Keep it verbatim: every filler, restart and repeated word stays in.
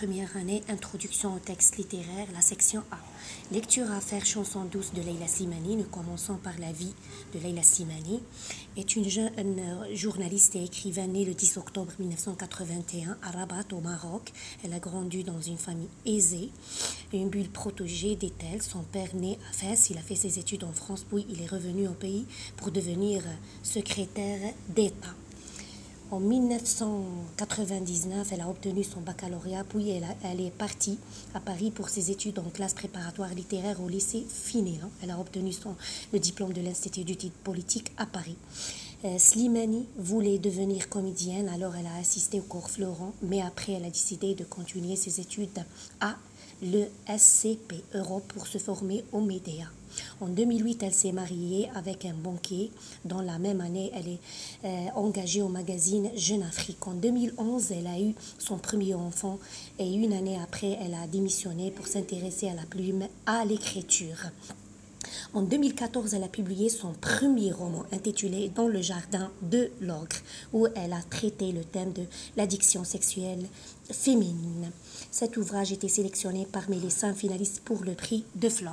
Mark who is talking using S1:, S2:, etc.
S1: première année, introduction au texte littéraire, la section A. Lecture à faire, chanson douce de Leila Slimani. Nous commençons par la vie de Leila Slimani. Est une jeune journaliste et écrivaine née le dix octobre mille neuf cent quatre-vingt-un à Rabat au Maroc. Elle a grandi dans une famille aisée, une bulle protégée d'Etel. Son père né à Fès, il a fait ses études en France, puis il est revenu au pays pour devenir secrétaire d'État. En mille neuf cent quatre-vingt-dix-neuf, elle a obtenu son baccalauréat, puis elle, a, elle est partie à Paris pour ses études en classe préparatoire littéraire au lycée Finéan. Elle a obtenu son, le diplôme de l'Institut d'études politiques à Paris. Euh, Slimani voulait devenir comédienne, alors elle a assisté au cours Florent, mais après elle a décidé de continuer ses études à l'E S C P Europe pour se former aux médias. En deux mille huit, elle s'est mariée avec un banquier. Dans la même année, elle est euh, engagée au magazine Jeune Afrique. En deux mille onze, elle a eu son premier enfant et une année après, elle a démissionné pour s'intéresser à la plume, à l'écriture. En deux mille quatorze, elle a publié son premier roman intitulé « Dans le jardin de l'ogre » où elle a traité le thème de l'addiction sexuelle féminine. Cet ouvrage était sélectionné parmi les cinq finalistes pour le prix de Flore.